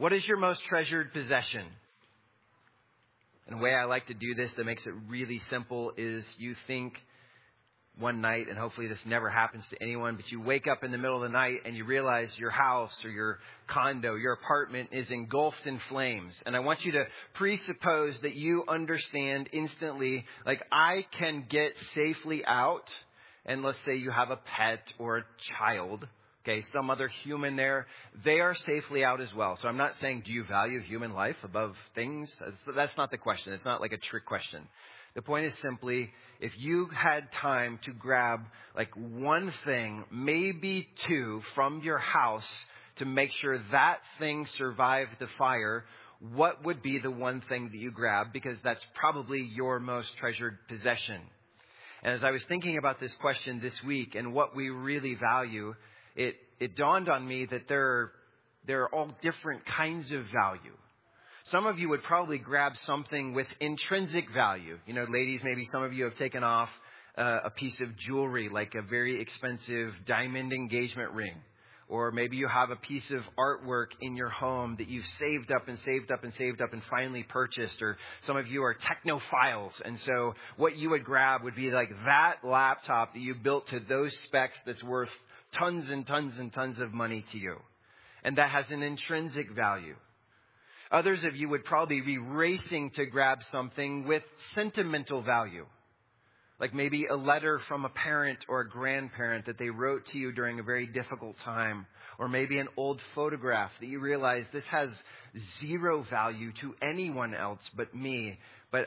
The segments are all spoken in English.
What is your most treasured possession? And the way I like to do this that makes it really simple is you think one night, and hopefully this never happens to anyone, but you wake up in the middle of the night and you realize your house or your condo, your apartment is engulfed in flames. And I want you to presuppose that you understand instantly, like, I can get safely out. And let's say you have a pet or a child, okay, some other human there, they are safely out as well. So I'm not saying, do you value human life above things? That's not the question. It's not like a trick question. The point is simply, if you had time to grab like one thing, maybe two from your house to make sure that thing survived the fire, what would be the one thing that you grab? Because that's probably your most treasured possession. And as I was thinking about this question this week and what we really value, it dawned on me that there are all different kinds of value. Some of you would probably grab something with intrinsic value. You know, ladies, maybe some of you have taken off a piece of jewelry, like a very expensive diamond engagement ring. Or maybe you have a piece of artwork in your home that you've saved up and saved up and saved up and finally purchased. Or some of you are technophiles. And so what you would grab would be like that laptop that you built to those specs that's worth tons and tons and tons of money to you. And that has an intrinsic value. Others of you would probably be racing to grab something with sentimental value. Like maybe a letter from a parent or a grandparent that they wrote to you during a very difficult time. Or maybe an old photograph that you realize this has zero value to anyone else but me. But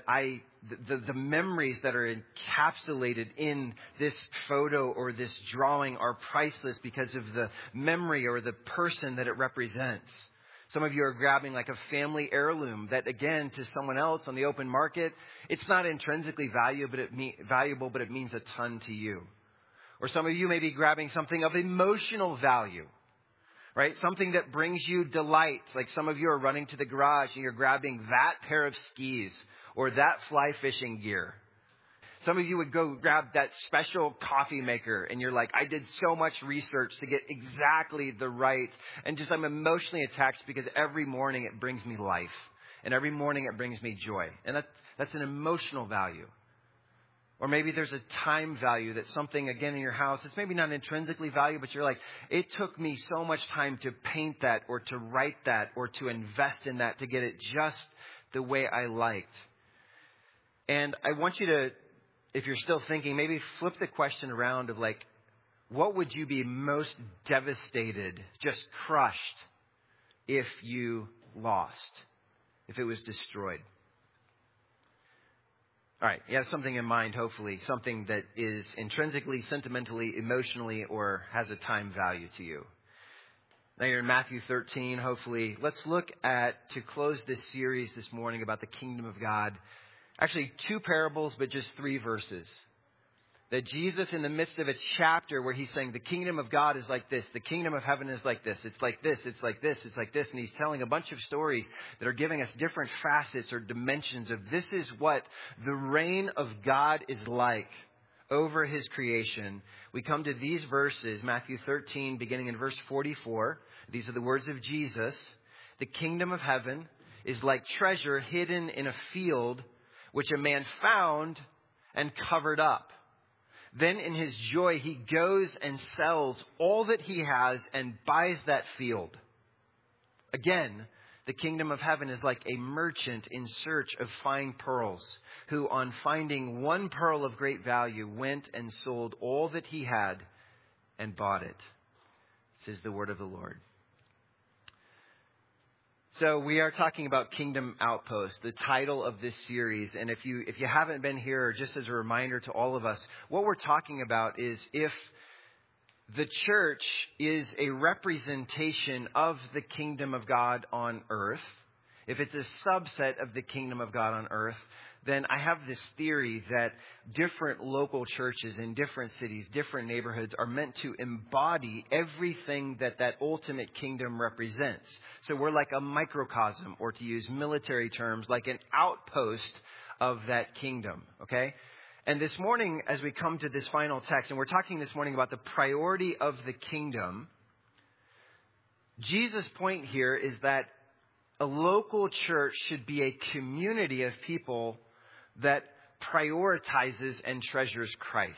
the memories that are encapsulated in this photo or this drawing are priceless because of the memory or the person that it represents. Some of you are grabbing like a family heirloom that, again, to someone else on the open market, it's not intrinsically valuable, but it means a ton to you. Or some of you may be grabbing something of emotional value, right? Something that brings you delight. Like some of you are running to the garage and you're grabbing that pair of skis or that fly fishing gear. Some of you would go grab that special coffee maker and you're like, I did so much research to get exactly the right. And just I'm emotionally attached because every morning it brings me life. And every morning it brings me joy. And that's an emotional value. Or maybe there's a time value that something, again, in your house, it's maybe not intrinsically valuable, but you're like, it took me so much time to paint that or to write that or to invest in that to get it just the way I liked. And I want you to, if you're still thinking, maybe flip the question around of like, what would you be most devastated, just crushed, if you lost, if it was destroyed? All right, you have something in mind, hopefully, something that is intrinsically, sentimentally, emotionally, or has a time value to you. Now you're in Matthew 13, hopefully. Let's look at, to close this series this morning about the kingdom of God, actually 2 parables, but just 3 verses. That Jesus, in the midst of a chapter where he's saying the kingdom of God is like this, the kingdom of heaven is like this, it's like this, it's like this, it's like this. And he's telling a bunch of stories that are giving us different facets or dimensions of this is what the reign of God is like over his creation. We come to these verses, Matthew 13, beginning in verse 44. These are the words of Jesus. The kingdom of heaven is like treasure hidden in a field, which a man found and covered up. Then in his joy, he goes and sells all that he has and buys that field. Again, the kingdom of heaven is like a merchant in search of fine pearls, who on finding one pearl of great value went and sold all that he had and bought it. This is the word of the Lord. So we are talking about Kingdom Outpost, the title of this series. And if you haven't been here, or just as a reminder to all of us, what we're talking about is if the church is a representation of the kingdom of God on earth, if it's a subset of the kingdom of God on earth, then I have this theory that different local churches in different cities, different neighborhoods are meant to embody everything that that ultimate kingdom represents. So we're like a microcosm, or to use military terms, like an outpost of that kingdom, okay? And this morning, as we come to this final text, and we're talking this morning about the priority of the kingdom, Jesus' point here is that A local church should be a community of people that prioritizes and treasures Christ.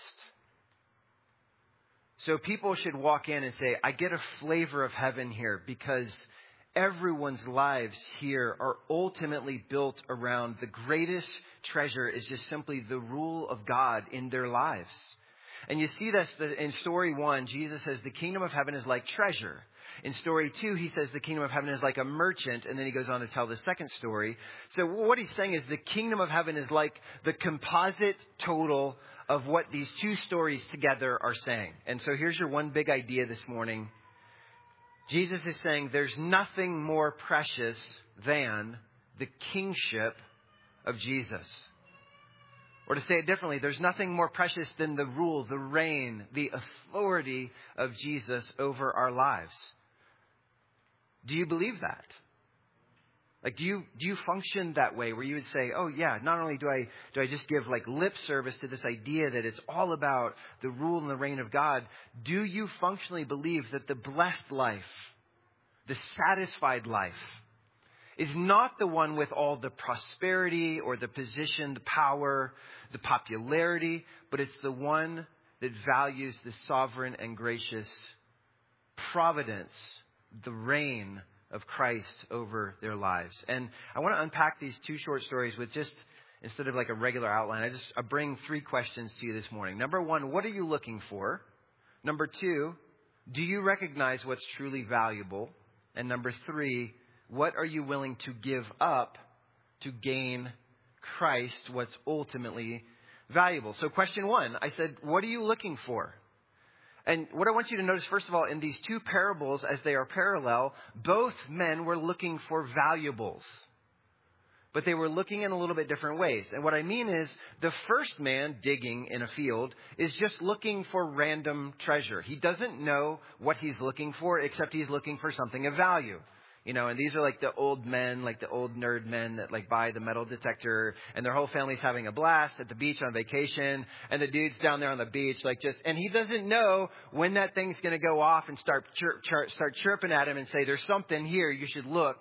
So people should walk in and say, I get a flavor of heaven here because everyone's lives here are ultimately built around the greatest treasure is just simply the rule of God in their lives. And you see this in story 1, Jesus says the kingdom of heaven is like treasure. In story 2, he says the kingdom of heaven is like a merchant, and then he goes on to tell the second story. So what he's saying is the kingdom of heaven is like the composite total of what these two stories together are saying. And so here's your one big idea this morning. Jesus is saying there's nothing more precious than the kingship of Jesus. Or to say it differently, there's nothing more precious than the rule, the reign, the authority of Jesus over our lives. Do you believe that? Like, do you function that way where you would say, oh yeah, not only do I just give like lip service to this idea that it's all about the rule and the reign of God, do you functionally believe that the blessed life, the satisfied life, is not the one with all the prosperity or the position, the power, the popularity, but it's the one that values the sovereign and gracious providence, the reign of Christ over their lives. And I want to unpack these two short stories with just, instead of like a regular outline, I bring 3 questions to you this morning. Number 1, what are you looking for? Number 2, do you recognize what's truly valuable? And number 3, what are you willing to give up to gain Christ, what's ultimately valuable? So question 1, I said, what are you looking for? And what I want you to notice, first of all, in these 2 parables, as they are parallel, both men were looking for valuables. But they were looking in a little bit different ways. And what I mean is, the first man digging in a field is just looking for random treasure. He doesn't know what he's looking for, except he's looking for something of value. You know, and these are like the old men, like the old nerd men that like buy the metal detector, and their whole family's having a blast at the beach on vacation, and the dude's down there on the beach like just, and he doesn't know when that thing's going to go off and start chirping at him and say, there's something here, you should look.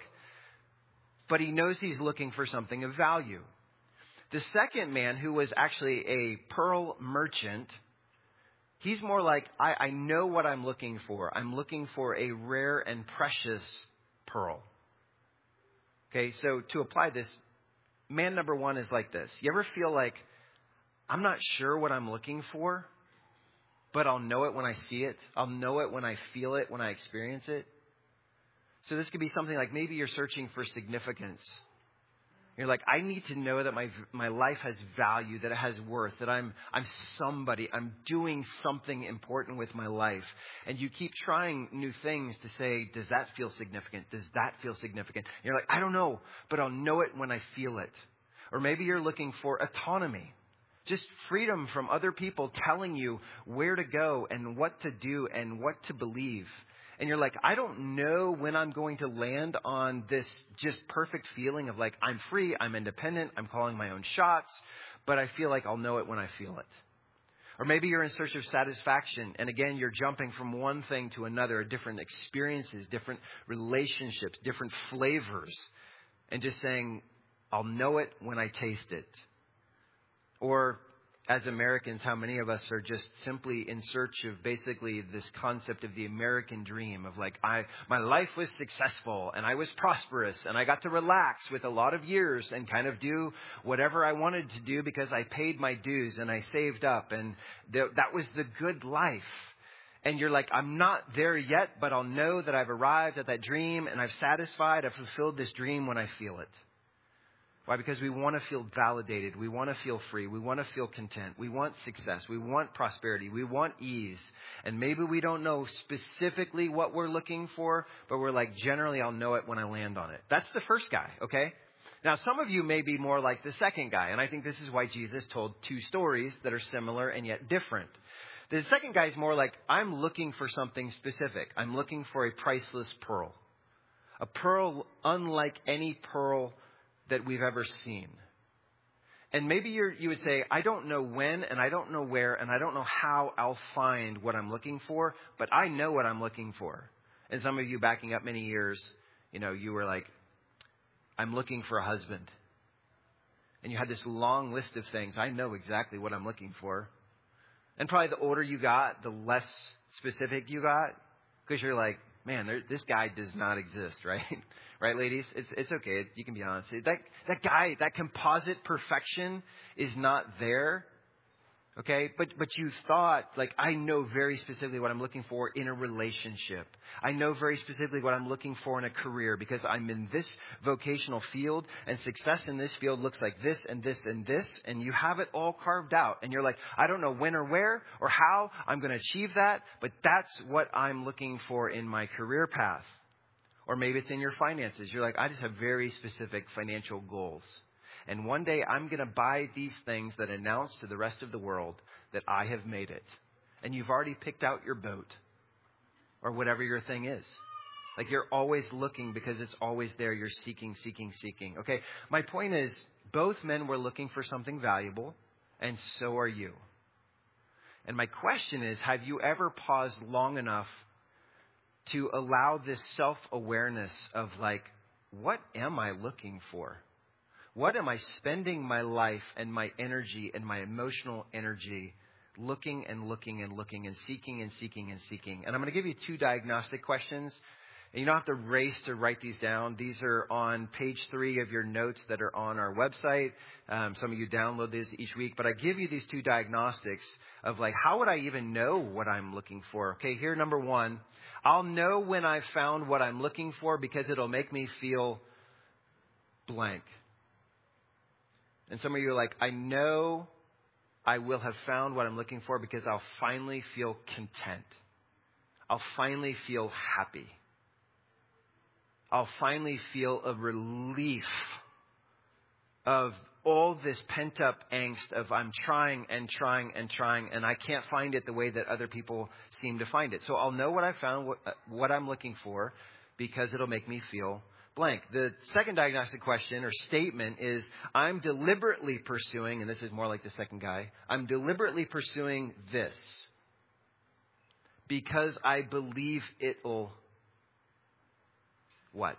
But he knows he's looking for something of value. The second man, who was actually a pearl merchant, he's more like, I know what I'm looking for. I'm looking for a rare and precious pearl. Okay, so to apply this, man number 1 is like this. You ever feel like, I'm not sure what I'm looking for, but I'll know it when I see it. I'll know it when I feel it, when I experience it. So this could be something like maybe you're searching for significance. You're like, I need to know that my life has value, that it has worth, that I'm somebody, I'm doing something important with my life. And you keep trying new things to say, does that feel significant? Does that feel significant? And you're like, I don't know, but I'll know it when I feel it. Or maybe you're looking for autonomy, just freedom from other people telling you where to go and what to do and what to believe. And you're like, I don't know when I'm going to land on this just perfect feeling of like, I'm free, I'm independent, I'm calling my own shots, but I feel like I'll know it when I feel it. Or maybe you're in search of satisfaction, and again, you're jumping from one thing to another, different experiences, different relationships, different flavors, and just saying, I'll know it when I taste it. Or as Americans, how many of us are just simply in search of basically this concept of the American dream of like, my life was successful and I was prosperous and I got to relax with a lot of years and kind of do whatever I wanted to do because I paid my dues and I saved up and that was the good life. And you're like, I'm not there yet, but I'll know that I've arrived at that dream and I've fulfilled this dream when I feel it. Why? Because we want to feel validated. We want to feel free. We want to feel content. We want success. We want prosperity. We want ease. And maybe we don't know specifically what we're looking for, but we're like, generally, I'll know it when I land on it. That's the first guy, okay? Now, some of you may be more like the second guy, and I think this is why Jesus told 2 stories that are similar and yet different. The second guy is more like, I'm looking for something specific. I'm looking for a priceless pearl. A pearl unlike any pearl that we've ever seen. And maybe you would say, I don't know when and I don't know where and I don't know how I'll find what I'm looking for, but I know what I'm looking for. And some of you backing up many years, you know, you were like, I'm looking for a husband. And you had this long list of things. I know exactly what I'm looking for. And probably the older you got, the less specific you got. Because you're like, man, this guy does not exist, right? Right, ladies? It's okay. You can be honest. That guy, that composite perfection is not there. Okay? But you thought, like, I know very specifically what I'm looking for in a relationship. I know very specifically what I'm looking for in a career because I'm in this vocational field and success in this field looks like this and this and this. And you have it all carved out. And you're like, I don't know when or where or how I'm going to achieve that, but that's what I'm looking for in my career path. Or maybe it's in your finances. You're like, I just have very specific financial goals. And one day I'm going to buy these things that announce to the rest of the world that I have made it. And you've already picked out your boat or whatever your thing is. Like you're always looking because it's always there. You're seeking. Okay. My point is both men were looking for something valuable and so are you. And my question is, have you ever paused long enough to allow this self-awareness of like, what am I looking for? What am I spending my life and my energy and my emotional energy looking and seeking? And I'm going to give you 2 diagnostic questions. And you don't have to race to write these down. These are on page 3 of your notes that are on our website. Some of you download these each week. But I give you these 2 diagnostics of like, how would I even know what I'm looking for? Okay, here, number 1. I'll know when I've found what I'm looking for because it'll make me feel blank. And some of you are like, I know I will have found what I'm looking for because I'll finally feel content. I'll finally feel happy. I'll finally feel a relief of all this pent-up angst of I'm trying, and I can't find it the way that other people seem to find it. So I'll know what I found, what I'm looking for, because it'll make me feel blank. The second diagnostic question or statement is I'm deliberately pursuing, and this is more like the second guy, I'm deliberately pursuing this because I believe it'll what?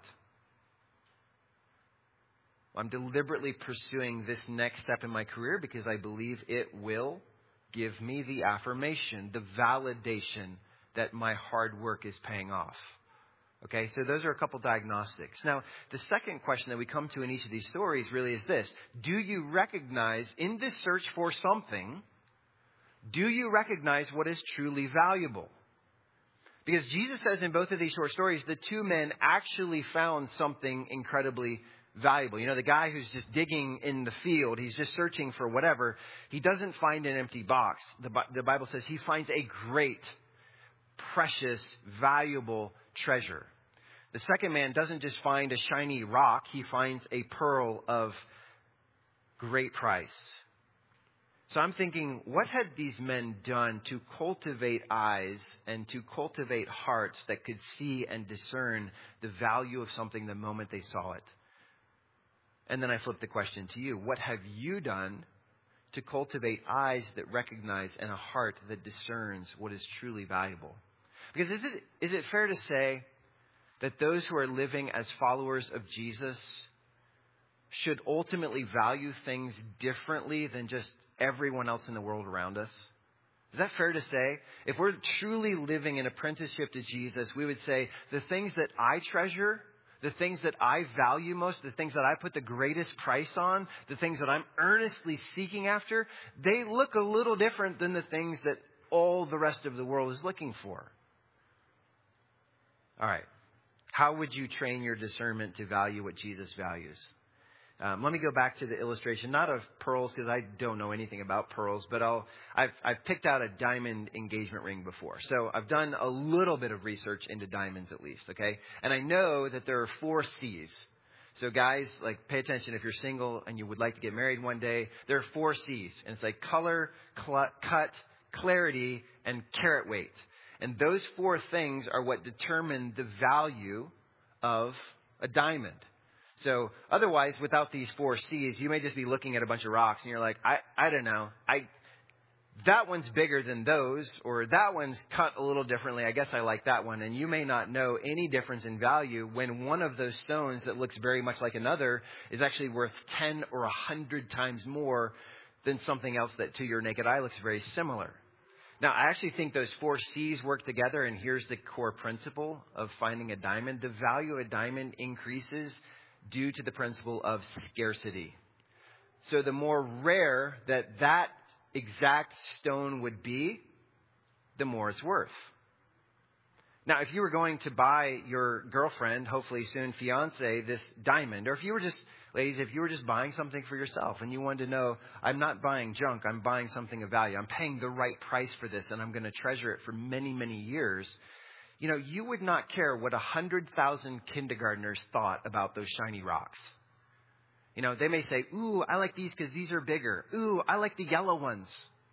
I'm deliberately pursuing this next step in my career because I believe it will give me the affirmation, the validation that my hard work is paying off. Okay, so those are a couple diagnostics. Now, the second question that we come to in each of these stories really is this. Do you recognize in this search for something, do you recognize what is truly valuable? Because Jesus says in both of these short stories, the 2 men actually found something incredibly valuable. You know, the guy who's just digging in the field, he's just searching for whatever. He doesn't find an empty box. The Bible says he finds a great, precious, valuable treasure. The second man doesn't just find a shiny rock. He finds a pearl of great price. So I'm thinking, what had these men done to cultivate eyes and to cultivate hearts that could see and discern the value of something the moment they saw it? And then I flip the question to you. What have you done to cultivate eyes that recognize and a heart that discerns what is truly valuable? Because is it fair to say that those who are living as followers of Jesus should ultimately value things differently than just everyone else in the world around us? Is that fair to say? If we're truly living in apprenticeship to Jesus, we would say the things that I treasure, the things that I value most, the things that I put the greatest price on, the things that I'm earnestly seeking after, they look a little different than the things that all the rest of the world is looking for. All right. How would you train your discernment to value what Jesus values? Let me go back to the illustration, not of pearls, because I don't know anything about pearls, but I've picked out a diamond engagement ring before. So I've done a little bit of research into diamonds at least, okay? And I know that there are 4 C's. So guys, like, pay attention if you're single and you would like to get married one day. There are 4 C's, and it's like color, cut, clarity, and carat weight. And those 4 things are what determine the value of a diamond. So otherwise, without these 4 C's, you may just be looking at a bunch of rocks and you're like, I don't know. that one's bigger than those, or that one's cut a little differently. I guess I like that one. And you may not know any difference in value when one of those stones that looks very much like another is actually worth 10 or 100 times more than something else that to your naked eye looks very similar. Now, I actually think those 4 C's work together, and here's the core principle of finding a diamond. The value of a diamond increases due to the principle of scarcity. So the more rare that exact stone would be, the more it's worth. Now, if you were going to buy your girlfriend, hopefully soon fiance, this diamond, or if you were just, ladies, if you were just buying something for yourself and you wanted to know, I'm not buying junk, I'm buying something of value. I'm paying the right price for this and I'm going to treasure it for many, many years. You know, you would not care what 100,000 kindergartners thought about those shiny rocks. You know, they may say, ooh, I like these because these are bigger. Ooh, I like the yellow ones.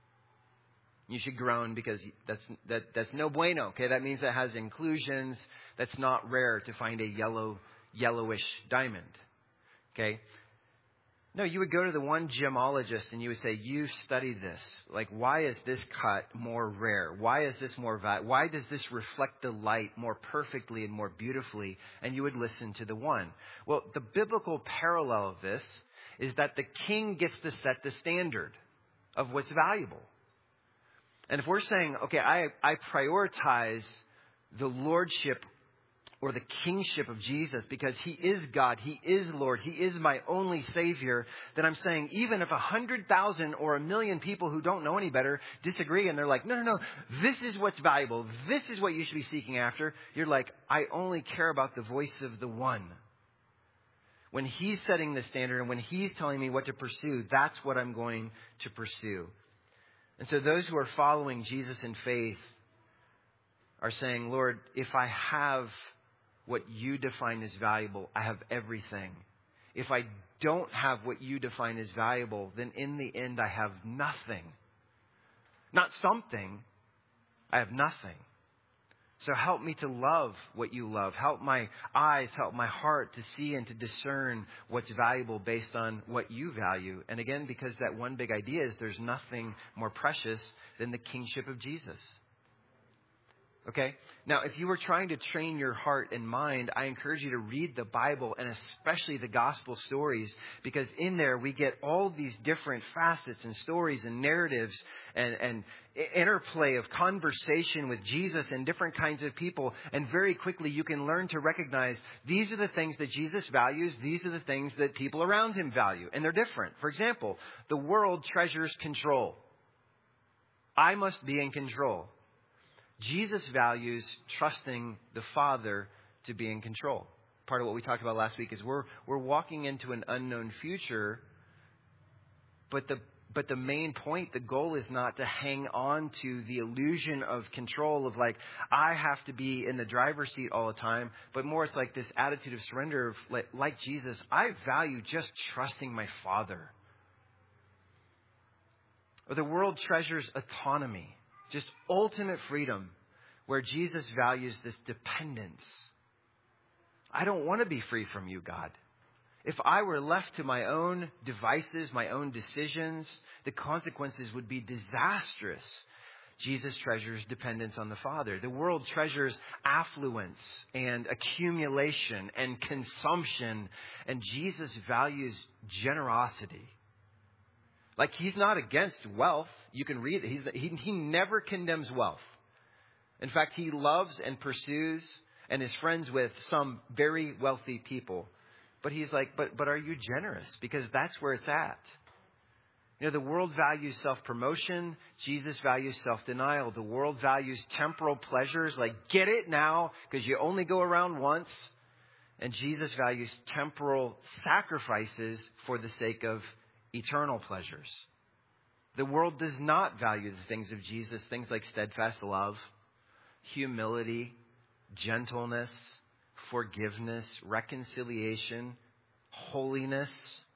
You should groan because that's no bueno. Okay, that means it has inclusions. That's not rare to find a yellowish diamond. Okay. No, you would go to the one gemologist and you would say, you've studied this. Like, why is this cut more rare? Why is this more valuable? Why does this reflect the light more perfectly and more beautifully? And you would listen to the one. Well, the biblical parallel of this is that the king gets to set the standard of what's valuable. And if we're saying, okay, I prioritize the lordship or the kingship of Jesus because he is God, he is Lord, he is my only Savior, then I'm saying even if 100,000 or 1,000,000 people who don't know any better disagree and they're like, no, this is what's valuable, this is what you should be seeking after, you're like, I only care about the voice of the one. When he's setting the standard and when he's telling me what to pursue, that's what I'm going to pursue. And so those who are following Jesus in faith are saying, Lord, if I have what you define as valuable, I have everything. If I don't have what you define as valuable, then in the end, I have nothing. Not something. I have nothing. So help me to love what you love. Help my eyes, help my heart to see and to discern what's valuable based on what you value. And again, because that one big idea is there's nothing more precious than the kingship of Jesus. Okay? Now, if you were trying to train your heart and mind, I encourage you to read the Bible and especially the gospel stories, because in there we get all these different facets and stories and narratives and interplay of conversation with Jesus and different kinds of people. And very quickly you can learn to recognize these are the things that Jesus values. These are the things that people around him value. And they're different. For example, the world treasures control. I must be in control. Jesus values trusting the Father to be in control. Part of what we talked about last week is we're walking into an unknown future, but the main point, the goal is not to hang on to the illusion of control of like, I have to be in the driver's seat all the time, but more it's like this attitude of surrender of like Jesus, I value just trusting my Father. Or the world treasures autonomy. Just ultimate freedom, where Jesus values this dependence. I don't want to be free from you, God. If I were left to my own devices, my own decisions, the consequences would be disastrous. Jesus treasures dependence on the Father. The world treasures affluence and accumulation and consumption, and Jesus values generosity. Like, he's not against wealth. You can read it. He never condemns wealth. In fact, he loves and pursues and is friends with some very wealthy people. But he's like, but are you generous? Because that's where it's at. You know, the world values self-promotion. Jesus values self-denial. The world values temporal pleasures, like get it now because you only go around once. And Jesus values temporal sacrifices for the sake of eternal pleasures. The world does not value the things of Jesus, things like steadfast love, humility, gentleness, forgiveness, reconciliation, holiness.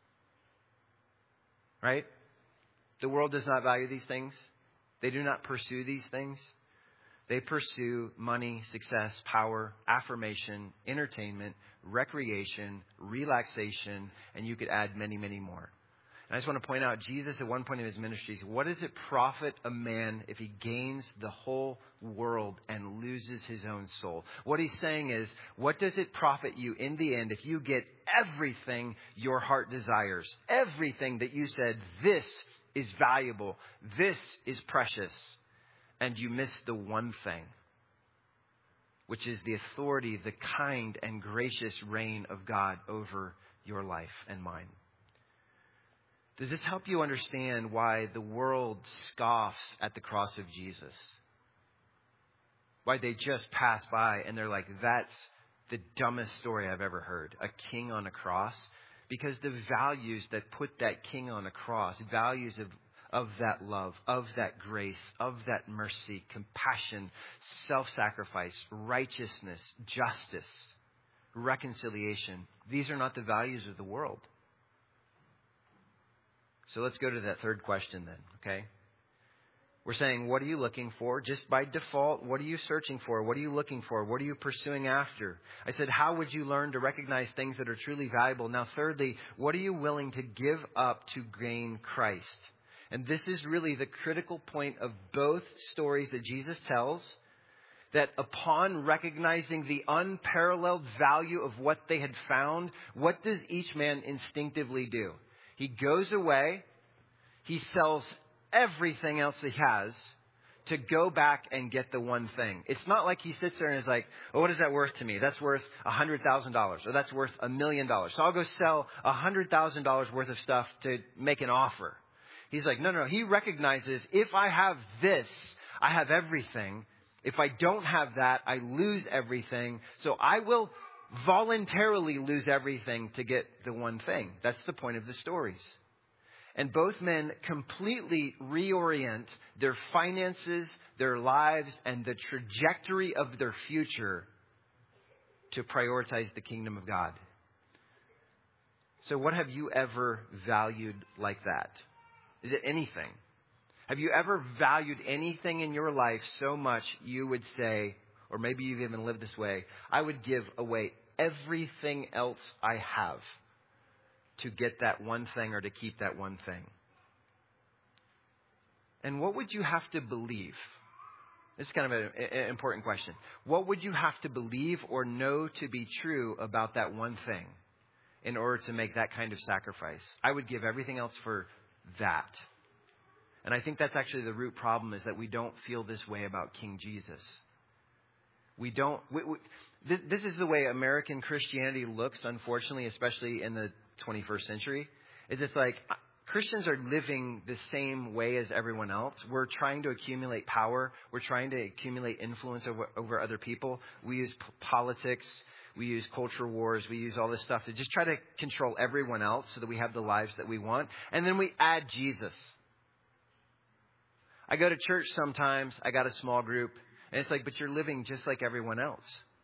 Right? The world does not value these things. They do not pursue these things. They pursue money, success, power, affirmation, entertainment, recreation, relaxation, and you could add many, many more. And I just want to point out, Jesus at one point in his ministry, what does it profit a man if he gains the whole world and loses his own soul? What he's saying is, what does it profit you in the end if you get everything your heart desires? Everything that you said, this is valuable, this is precious, and you miss the one thing, which is the authority, the kind and gracious reign of God over your life and mine. Does this help you understand why the world scoffs at the cross of Jesus? Why they just pass by and they're like, that's the dumbest story I've ever heard. A king on a cross. Because the values that put that king on a cross, values of that love, of that grace, of that mercy, compassion, self-sacrifice, righteousness, justice, reconciliation. These are not the values of the world. So let's go to that third question then, okay? We're saying, what are you looking for? Just by default, what are you searching for? What are you looking for? What are you pursuing after? I said, how would you learn to recognize things that are truly valuable? Now, thirdly, what are you willing to give up to gain Christ? And this is really the critical point of both stories that Jesus tells, that upon recognizing the unparalleled value of what they had found, what does each man instinctively do? He goes away, he sells everything else he has to go back and get the one thing. It's not like he sits there and is like, oh, what is that worth to me? That's worth $100,000 or that's worth $1 million. So I'll go sell $100,000 worth of stuff to make an offer. He's like, no. He recognizes if I have this, I have everything. If I don't have that, I lose everything. So I will voluntarily lose everything to get the one thing. That's the point of the stories. And both men completely reorient their finances, their lives, and the trajectory of their future to prioritize the kingdom of God. So what have you ever valued like that? Is it anything? Have you ever valued anything in your life so much you would say, or maybe you've even lived this way, I would give away everything else I have to get that one thing or to keep that one thing? And what would you have to believe? This is kind of an important question. What would you have to believe or know to be true about that one thing in order to make that kind of sacrifice? I would give everything else for that. And I think that's actually the root problem, is that we don't feel this way about King Jesus. This is the way American Christianity looks, unfortunately, especially in the 21st century. Is it's like Christians are living the same way as everyone else. We're trying to accumulate power. We're trying to accumulate influence over other people. We use politics. We use culture wars. We use all this stuff to just try to control everyone else so that we have the lives that we want. And then we add Jesus. I go to church sometimes. I got a small group. And it's like, but you're living just like everyone else.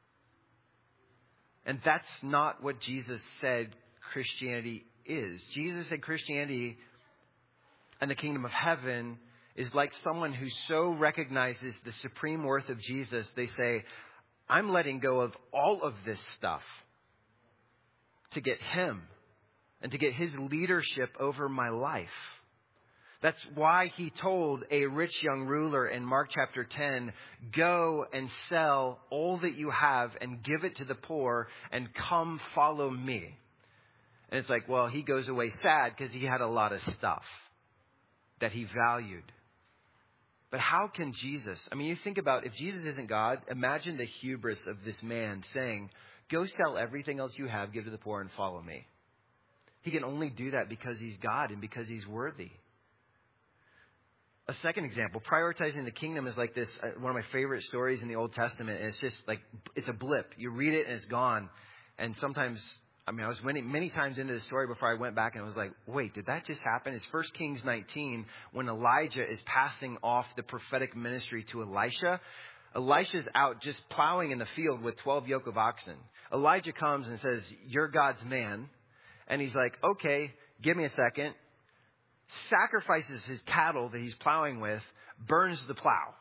And that's not what Jesus said Christianity is. Jesus said Christianity and the kingdom of heaven is like someone who so recognizes the supreme worth of Jesus, they say, I'm letting go of all of this stuff to get him and to get his leadership over my life. That's why he told a rich young ruler in Mark chapter 10, go and sell all that you have and give it to the poor and come follow me. And it's like, well, he goes away sad because he had a lot of stuff that he valued. But how can Jesus, you think about, if Jesus isn't God, imagine the hubris of this man saying, go sell everything else you have, give to the poor and follow me. He can only do that because he's God and because he's worthy. A second example, prioritizing the kingdom is like this, one of my favorite stories in the Old Testament. And it's just like, it's a blip. You read it and it's gone. And sometimes, I was many times into the story before I went back and I was like, wait, did that just happen? It's 1 Kings 19 when Elijah is passing off the prophetic ministry to Elisha. Elisha's out just plowing in the field with 12 yoke of oxen. Elijah comes and says, you're God's man. And he's like, okay, give me a second. Sacrifices his cattle that he's plowing with, burns the plow.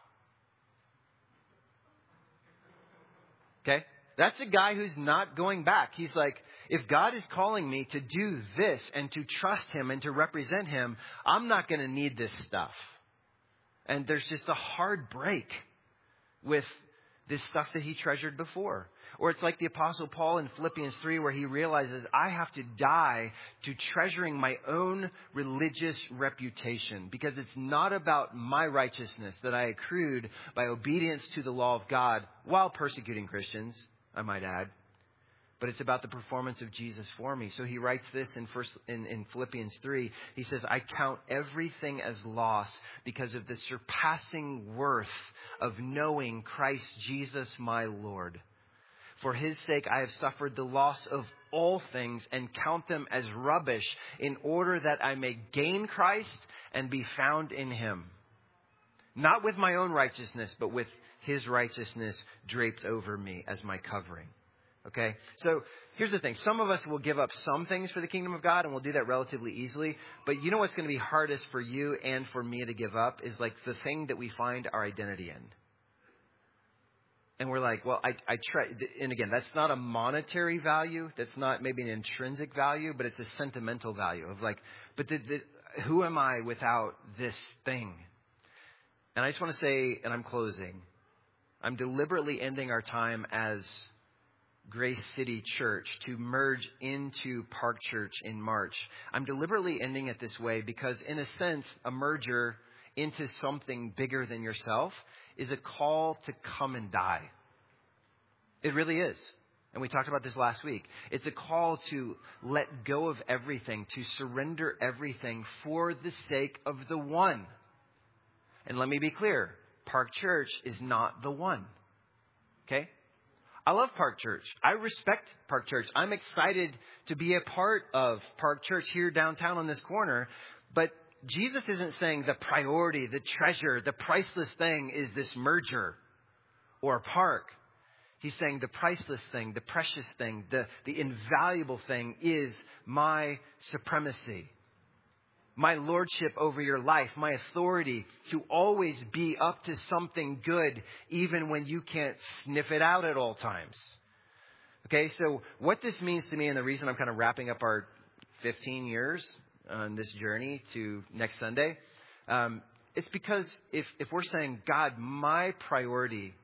Okay? That's a guy who's not going back. He's like, If God is calling me to do this and to trust him and to represent him, I'm not going to need this stuff. And there's just a hard break with this stuff that he treasured before. Or it's like the Apostle Paul in Philippians 3, where he realizes I have to die to treasuring my own religious reputation, because it's not about my righteousness that I accrued by obedience to the law of God while persecuting Christians, I might add. But it's about the performance of Jesus for me. So he writes this in Philippians 3. He says, I count everything as loss because of the surpassing worth of knowing Christ Jesus my Lord. For his sake I have suffered the loss of all things and count them as rubbish, in order that I may gain Christ and be found in him. Not with my own righteousness, but with his righteousness draped over me as my covering. Okay, so here's the thing. Some of us will give up some things for the kingdom of God, and we'll do that relatively easily. But you know what's going to be hardest for you and for me to give up is like the thing that we find our identity in. And we're like, well, I try. And again, that's not a monetary value. That's not maybe an intrinsic value, but it's a sentimental value of like, but who am I without this thing? And I just want to say, and I'm closing, I'm deliberately ending our time as Grace City Church to merge into Park Church in March. I'm deliberately ending it this way because, in a sense, a merger into something bigger than yourself is a call to come and die. It really is. And we talked about this last week. It's a call to let go of everything, to surrender everything for the sake of the one. And let me be clear, Park Church is not the one. Okay? I love Park Church. I respect Park Church. I'm excited to be a part of Park Church here downtown on this corner. But Jesus isn't saying the priority, the treasure, the priceless thing is this merger or park. He's saying the priceless thing, the precious thing, the invaluable thing is my supremacy, my lordship over your life, my authority to always be up to something good, even when you can't sniff it out at all times. Okay, so what this means to me, and the reason I'm kind of wrapping up our 15 years on this journey to next Sunday, it's because if we're saying, God, my priority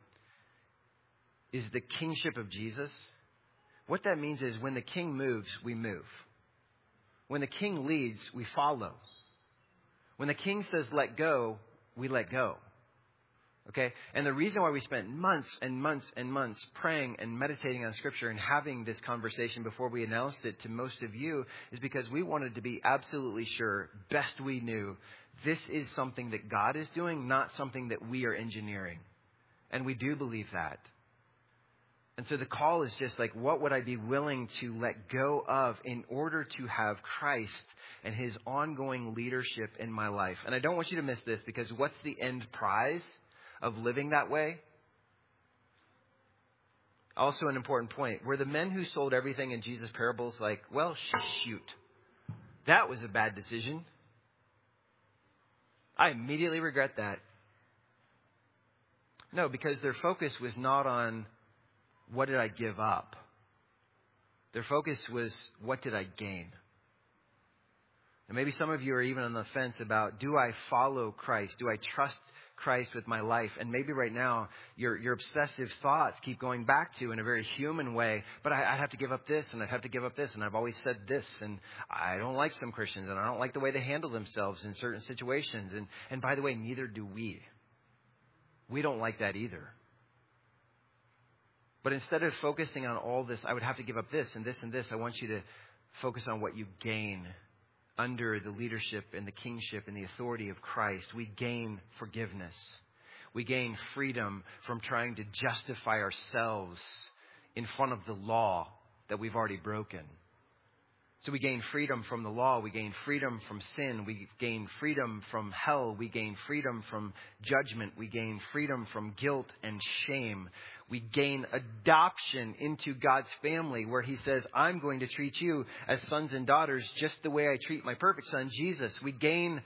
is the kingship of Jesus, what that means is when the king moves, we move. When the king leads, we follow. When the king says let go, we let go. Okay? And the reason why we spent months and months and months praying and meditating on Scripture and having this conversation before we announced it to most of you is because we wanted to be absolutely sure, best we knew, this is something that God is doing, not something that we are engineering. And we do believe that. And so the call is just like, what would I be willing to let go of in order to have Christ and his ongoing leadership in my life? And I don't want you to miss this, because what's the end prize of living that way? Also an important point. Were the men who sold everything in Jesus' parables like, well, shoot, that was a bad decision. I immediately regret that. No, because their focus was not on what did I give up? Their focus was, what did I gain? And maybe some of you are even on the fence about, do I follow Christ? Do I trust Christ with my life? And maybe right now, your obsessive thoughts keep going back to, in a very human way, but I'd have to give up this, and I'd have to give up this, and I've always said this, and I don't like some Christians, and I don't like the way they handle themselves in certain situations. And by the way, neither do we. We don't like that either. But instead of focusing on all this, I would have to give up this and this and this. I want you to focus on what you gain under the leadership and the kingship and the authority of Christ. We gain forgiveness. We gain freedom from trying to justify ourselves in front of the law that we've already broken. So we gain freedom from the law. We gain freedom from sin. We gain freedom from hell. We gain freedom from judgment. We gain freedom from guilt and shame. We gain adoption into God's family, where he says, I'm going to treat you as sons and daughters just the way I treat my perfect son, Jesus. We gain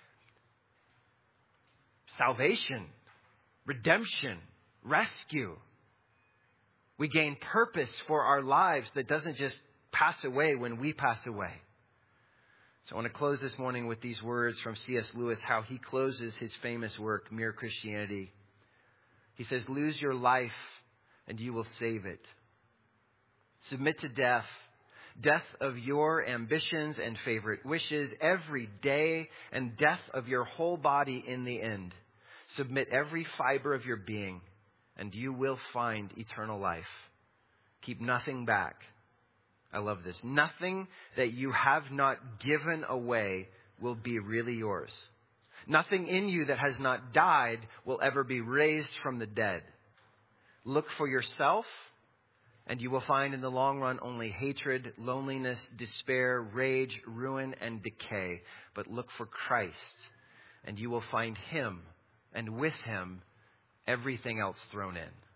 salvation, redemption, rescue. We gain purpose for our lives that doesn't just pass away when we pass away. So I want to close this morning with these words from C.S. Lewis, how he closes his famous work, Mere Christianity. He says, lose your life and you will save it. Submit to death, death of your ambitions and favorite wishes every day, and death of your whole body in the end. Submit every fiber of your being, and you will find eternal life. Keep nothing back. I love this. Nothing that you have not given away will be really yours. Nothing in you that has not died will ever be raised from the dead. Look for yourself, and you will find in the long run only hatred, loneliness, despair, rage, ruin, and decay. But look for Christ, and you will find Him, and with Him, everything else thrown in.